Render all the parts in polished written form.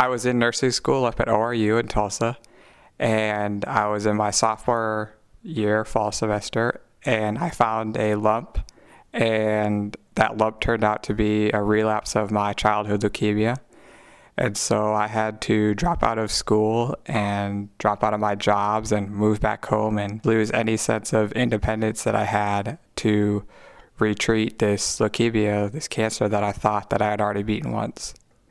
I was in nursing school up at ORU in Tulsa, and I was in my sophomore year, fall semester, and I found a lump, and that lump turned out to be a relapse of my childhood leukemia. And so I had to drop out of school and drop out of my jobs and move back home and lose any sense of independence that I had to retreat this leukemia, this cancer that I thought that I had already beaten once.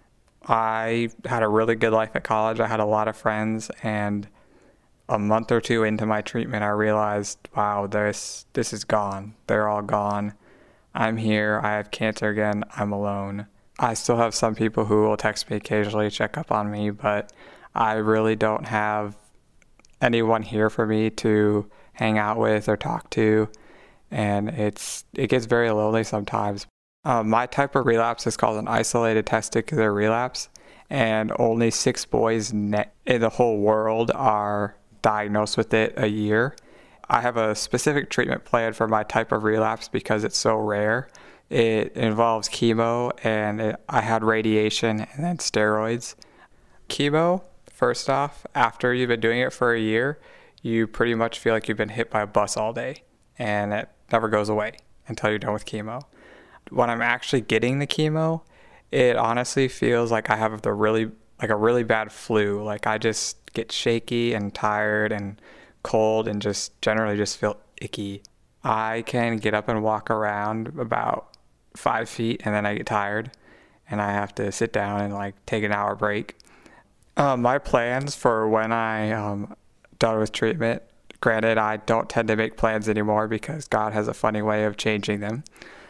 I had a really good life at college. I had a lot of friends, and a month or two into my treatment, I realized, wow, this is gone. They're all gone. I'm here. I have cancer again. I'm alone. I still have some people who will text me occasionally, check up on me, but I really don't have anyone here for me to hang out with or talk to, and it gets very lonely sometimes. My type of relapse is called an isolated testicular relapse, and only 6 boys in the whole world are diagnosed with it a year. I have a specific treatment plan for my type of relapse because it's so rare. It involves chemo, and I had radiation and then steroids. Chemo, first off, after you've been doing it for a year, you pretty much feel like you've been hit by a bus all day, and it never goes away until you're done with chemo. When I'm actually getting the chemo, it honestly feels like I have a really bad flu. Like I just get shaky and tired and cold and just generally just feel icky. I can get up and walk around about 5 feet, and then I get tired and I have to sit down and take an hour break. My plans for when I'm done with treatment, granted I don't tend to make plans anymore because God has a funny way of changing them.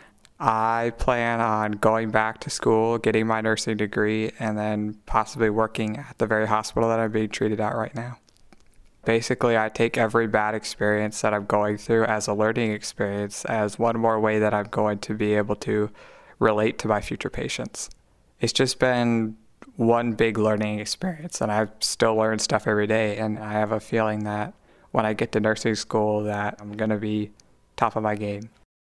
I plan on going back to school, getting my nursing degree, and then possibly working at the very hospital that I'm being treated at right now. Basically, I take every bad experience that I'm going through as a learning experience, as one more way that I'm going to be able to relate to my future patients. It's just been one big learning experience, and I still learn stuff every day, and I have a feeling that when I get to nursing school that I'm going to be top of my game.